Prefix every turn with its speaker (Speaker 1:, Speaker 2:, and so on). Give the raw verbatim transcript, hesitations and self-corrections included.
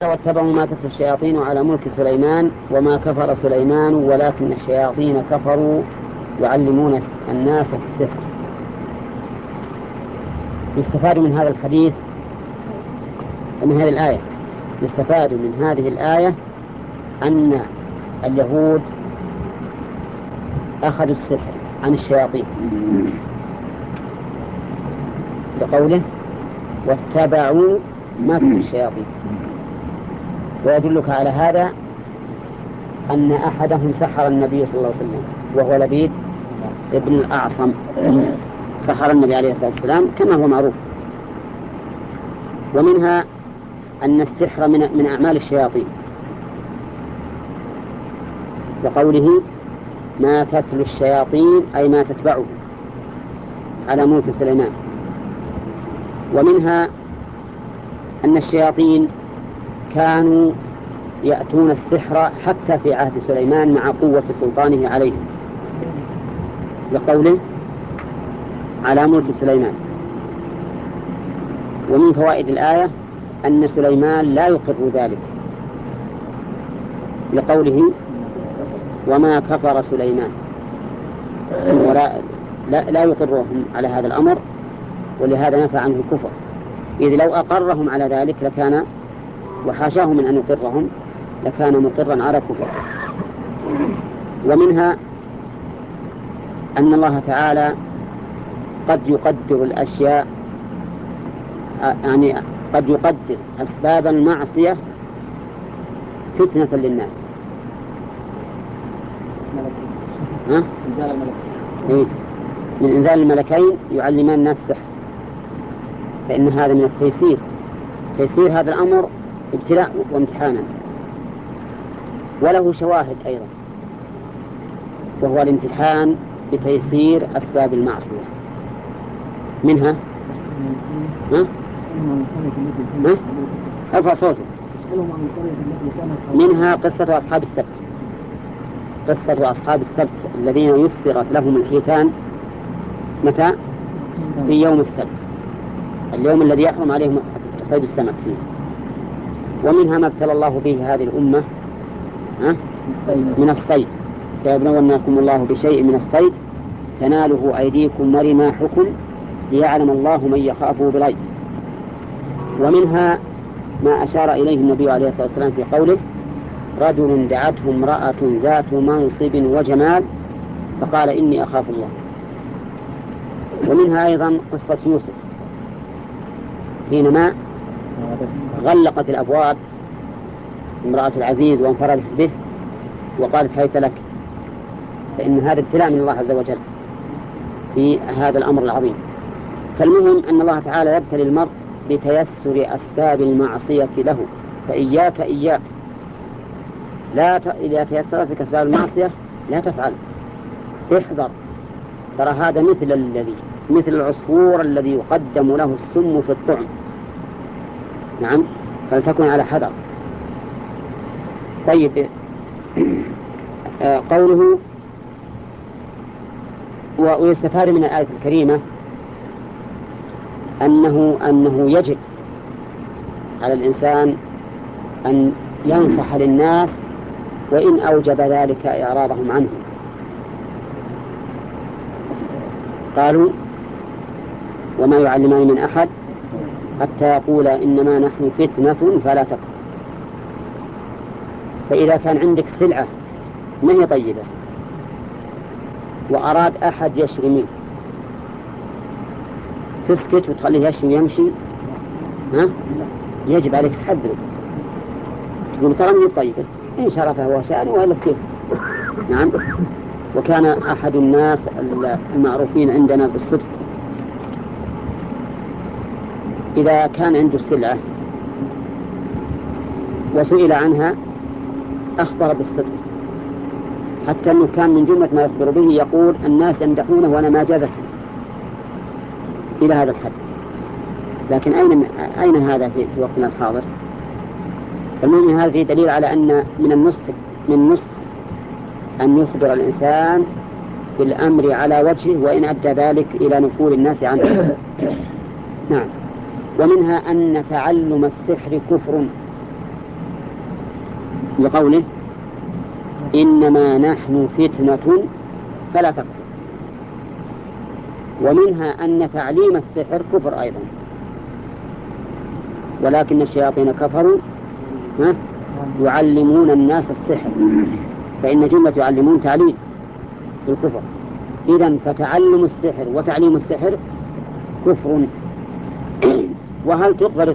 Speaker 1: واتبعوا ما تتلو الشياطين على ملك سليمان وما كفر سليمان ولكن الشياطين كفروا يعلمون الناس السحر. يستفاد من هذا الحديث من هذه الآية يستفاد من هذه الآية أن اليهود أخذوا السحر عن الشياطين بقوله واتبعوا ما تتلو الشياطين، ويدلك على هذا أن أحدهم سحر النبي صلى الله عليه وسلم وهو لبيد ابن الأعصم، سحر النبي عليه الصلاة والسلام كما هو معروف. ومنها أن السحر من, من أعمال الشياطين، وقوله ما تتلو الشياطين أي ما تتبعه على ملك سليمان. ومنها أن الشياطين كانوا يأتون السحر حتى في عهد سليمان مع قوة سلطانه عليه، لقوله على ملك سليمان. ومن فوائد الآية أن سليمان لا يقر ذلك، لقوله وما كفر سليمان، ولا لا, لا يقرهم على هذا الأمر، ولهذا نفى عنه الكفر، إذ لو أقرهم على ذلك لكان وحاشاه من أن يقرهم لكان مقرا على كفر. ومنها أن الله تعالى قد يقدر الأشياء، يعني قد يقدر أسباب المعصية فتنة للناس. ها؟ إيه؟ من إنزال الملكين يعلمان الناس السحر، فإن هذا من التيسير، تيسير هذا الأمر ابتلاء وامتحانا. وله شواهد أيضا، وهو الامتحان بتيسير أسباب المعصية. منها ها؟ ها؟ أرفع صوتك. منها قصة أصحاب السبت، قصة أصحاب السبت الذين يسرت لهم الحيتان متى؟ في يوم السبت، اليوم الذي يحرم عليهم صيد السمك فيه. ومنها ما ابتلى الله به هذه الأمة ها؟ من الصيد، ليبلونكم الله بشيء من الصيد تناله أيديكم ورماحكم ليعلم الله من يخافه بالغيب. ومنها ما أشار إليه النبي عليه الصلاة والسلام في قوله رجل دعته امرأة ذات منصب وجمال فقال إني أخاف الله. ومنها أيضا قصة يوسف حينما غلقت الأبواب امرأة العزيز وانفردت به وقالت هيت لك، فإن هذا ابتلاء من الله عز وجل في هذا الأمر العظيم. فالمهم أن الله تعالى يبتلي المرء بتيسر أسباب المعصية له، فإياك إياك لا ت... إذا تيسرت لك أسباب المعصية لا تفعل، احذر. ترى هذا مثل الذي مثل العصفور الذي يقدم له السم في الطعم، نعم، فلتكن على حذر. طيب آه قوله ويستفاد من الآية الكريمة أنه أنه يجب على الإنسان أن ينصح للناس وإن أوجب ذلك إعراضهم عنه. قالوا وما يعلمان من أحد حتى يقولا إنما نحن فتنة فلا تكفر. فإذا كان عندك سلعة ما هي طيبة وأراد أحد يشري منك، تسكت وتخليه يشري يمشي؟ ها؟ يجب عليك تحذره، تقول ترى من طيبة إن شرف هو شأن وإلا كيف. نعم. وكان أحد الناس المعروفين عندنا بالصدق إذا كان عنده السلعة وسئل عنها أخبر بالصدق، حتى أنه كان من جملة ما يخبر به يقول الناس يمدحونه وأنا ما جازت إلى هذا الحد. لكن أين أين هذا في وقتنا الحاضر؟ المهم هذا فيه دليل على أن من النصح من النصح أن يخبر الإنسان بالأمر على وجهه وإن أدى ذلك إلى نفور الناس عنه. نعم. ومنها أن تعلم السحر كفر، لقوله إنما نحن فتنة فلا تكفر. ومنها أن تعليم السحر كفر أيضا، ولكن الشياطين كفروا يعلمون الناس السحر، فإن جملة يعلمون تعليم الكفر. إذن فتعلم السحر وتعليم السحر كفر. وهل تقبل